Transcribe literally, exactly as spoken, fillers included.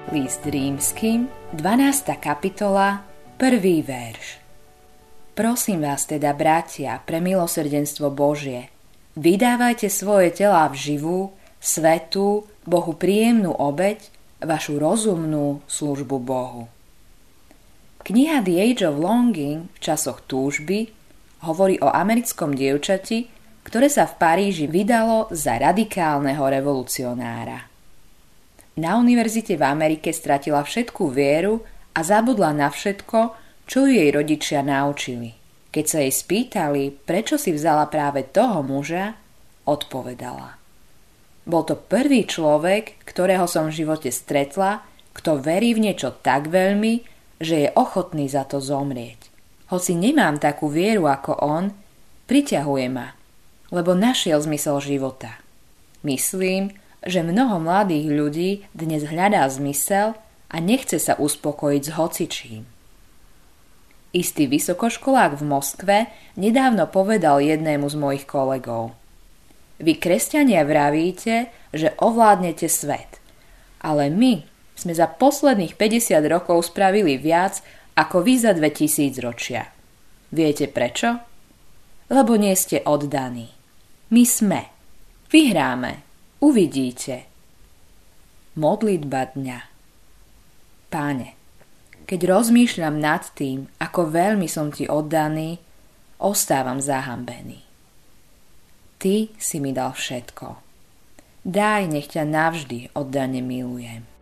List Rímskym, dvanásta kapitola, prvý verš. Prosím vás teda, bratia, pre milosrdenstvo Božie, vydávajte svoje telá v živú, svätú, Bohu príjemnú obeť, vašu rozumnú službu Bohu. Kniha The Age of Longing v časoch túžby hovorí o americkom dievčati, ktoré sa v Paríži vydalo za radikálneho revolucionára. Na univerzite v Amerike stratila všetkú vieru a zabudla na všetko, čo jej rodičia naučili. Keď sa jej spýtali, prečo si vzala práve toho muža, odpovedala: Bol to prvý človek, ktorého som v živote stretla, kto verí v niečo tak veľmi, že je ochotný za to zomrieť. Hoci nemám takú vieru ako on, priťahuje ma, lebo našiel zmysel života. Myslím, že mnoho mladých ľudí dnes hľadá zmysel a nechce sa uspokojiť s hocičím. Istý vysokoškolák v Moskve nedávno povedal jednému z mojich kolegov: Vy, kresťania, vravíte, že ovládnete svet, ale my sme za posledných päťdesiat rokov spravili viac ako vy za dve tisíc ročia. Viete prečo? Lebo nie ste oddaní. My sme. Vyhráme. Uvidíte. Modlitba dňa. Páne, keď rozmýšľam nad tým, ako veľmi som ti oddaný, ostávam zahambený. Ty si mi dal všetko. Daj, nech ťa navždy oddane milujem.